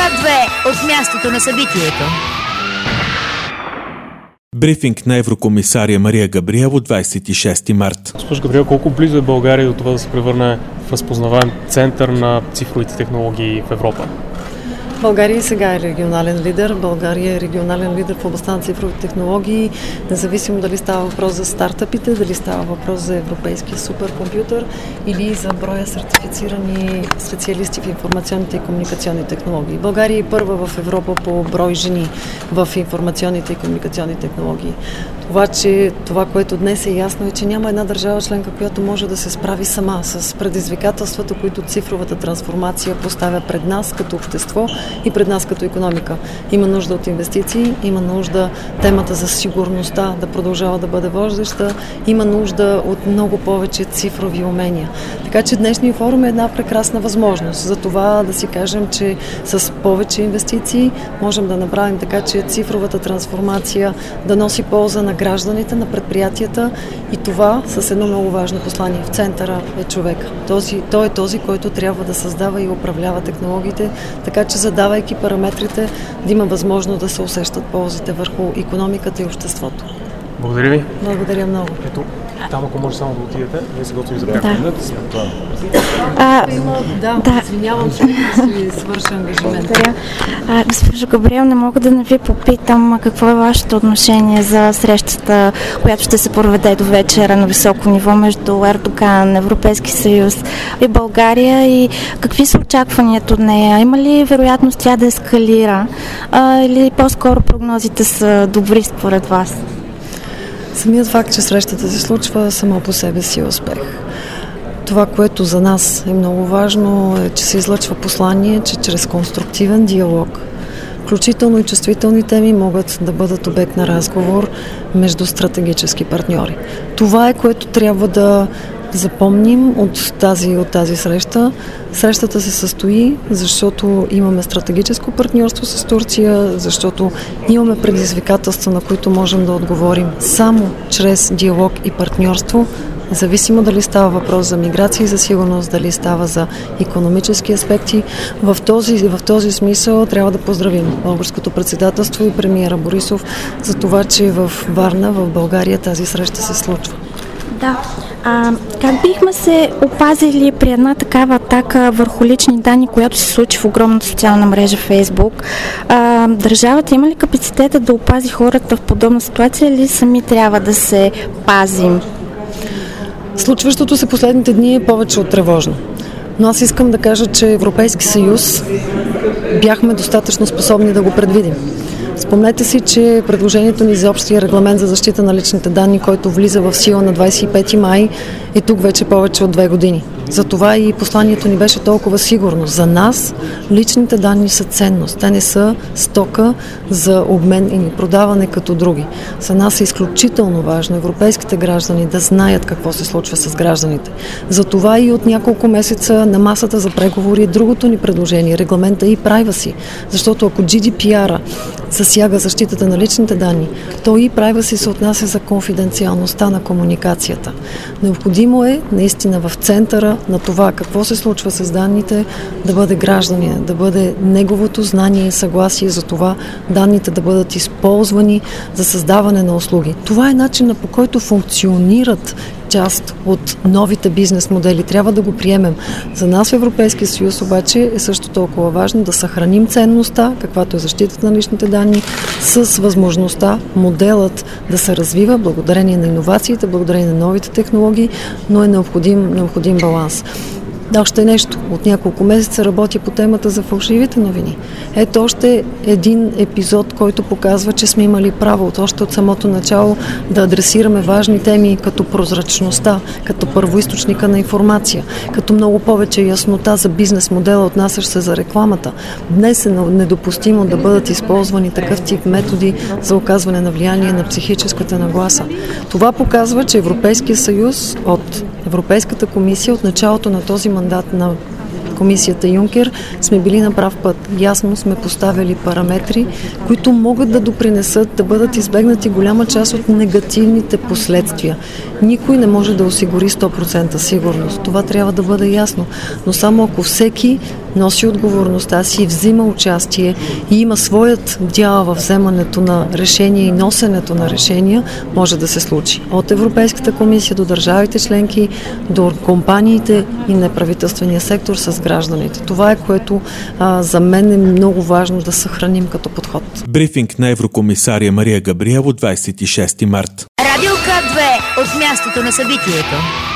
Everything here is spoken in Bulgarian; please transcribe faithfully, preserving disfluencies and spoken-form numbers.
Свят две от мястото на събитието. Брифинг на еврокомисария Мария Габриел от двадесет и шести март. Госпожо Габриел, колко близо е България до това да се превърне в разпознаваем център на цифровите технологии в Европа? България сега е регионален лидер. България е регионален лидер в областта на цифрови технологии, независимо дали става въпрос за стартъпите, дали става въпрос за европейския суперкомпютър или за броя сертифицирани специалисти в информационните и комуникационни технологии. България е първа в Европа по брой жени в информационните и комуникационни технологии. Това, че това, което днес е ясно, е, че няма една държава членка, която може да се справи сама с предизвикателствата, които цифровата трансформация поставя пред нас като общество и пред нас като икономика. Има нужда от инвестиции, има нужда темата за сигурността да продължава да бъде водеща, има нужда от много повече цифрови умения. Така че днешния форум е една прекрасна възможност за това да си кажем, че с повече инвестиции можем да направим така, че цифровата трансформация да носи полза на гражданите, на предприятията и това с едно много важно послание. В центъра е човек. Този, той е този, който трябва да създава и управлява технологиите, така че задавайки параметрите, да има възможност да се усещат ползите върху икономиката и обществото. Благодаря ви. Благодаря много. Ето, там ако може само да отидете, ние се готвим за пет минути. Да, да, да, извинявам се, да си свърша ангажимент. А, госпожо Габриел, не мога да не ви попитам какво е вашето отношение за срещата, която ще се проведе до вечера на високо ниво между Ердоган, Европейски съюз и България и какви са очакванията от нея? Има ли вероятност тя да ескалира а, или по-скоро прогнозите са добри според вас? Самият факт, че срещата се случва, само по себе си е успех. Това, което за нас е много важно, е, че се излъчва послание, че чрез конструктивен диалог, включително и чувствителни теми, могат да бъдат обект на разговор между стратегически партньори. Това е, което трябва да запомним от тази, от тази среща. Срещата се състои, защото имаме стратегическо партньорство с Турция, защото имаме предизвикателства, на които можем да отговорим само чрез диалог и партньорство, независимо дали става въпрос за миграция и за сигурност, дали става за икономически аспекти. В този, в този смисъл трябва да поздравим българското председателство и премиера Борисов за това, че в Варна, в България, тази среща се случва. Да. А, как бихме се опазили при една такава атака върху лични данни, която се случи в огромната социална мрежа Фейсбук? А, държавата има ли капацитета да опази хората в подобна ситуация или сами трябва да се пазим? Случващото се последните дни е повече от тревожно. Но аз искам да кажа, че Европейски съюз бяхме достатъчно способни да го предвидим. Спомнете си, че предложението ни за общия регламент за защита на личните данни, който влиза в сила на двадесет и пети май, е тук вече повече от две години. Затова и посланието ни беше толкова сигурно. За нас личните данни са ценност. Те не са стока за обмен и продаване като други. За нас е изключително важно европейските граждани да знаят какво се случва с гражданите. Затова и от няколко месеца на масата за преговори е другото ни предложение, регламента и privacy. Защото ако джи ди пи ар засяга защитата на личните данни, то и privacy се отнася за конфиденциалността на комуникацията. Необходимо е наистина в центъра на това какво се случва с данните да бъде гражданин, да бъде неговото знание и съгласие за това данните да бъдат използвани за създаване на услуги. Това е начинът, по който функционират част от новите бизнес модели. Трябва да го приемем. За нас в Европейския съюз обаче е също толкова важно да съхраним ценността, каквато е защитата на личните данни, с възможността моделът да се развива благодарение на иновациите, благодарение на новите технологии, но е необходим, необходим баланс. Да, още нещо. От няколко месеца работя по темата за фалшивите новини. Ето още един епизод, който показва, че сме имали право от още от самото начало да адресираме важни теми като прозрачността, като първоизточника на информация, като много повече яснота за бизнес модела, отнасящ се за рекламата. Днес е недопустимо да бъдат използвани такъв тип методи за оказване на влияние на психическата нагласа. Това показва, че Европейския съюз от Европейската комисия от началото на този мандат на комисията Юнкер сме били на прав път. Ясно сме поставили параметри, които могат да допринесат да бъдат избегнати голяма част от негативните последствия. Никой не може да осигури сто процента сигурност. Това трябва да бъде ясно. Но само ако всеки носи отговорността си, взима участие и има своят дял в вземането на решения и носенето на решения, може да се случи. От Европейската комисия до държавите членки, до компаниите и неправителствения сектор с гражданите. Това е, което а, за мен е много важно да съхраним като подход. Брифинг на еврокомисария Мария Габриел от двадесет и шести март. Радио К две от мястото на събитието.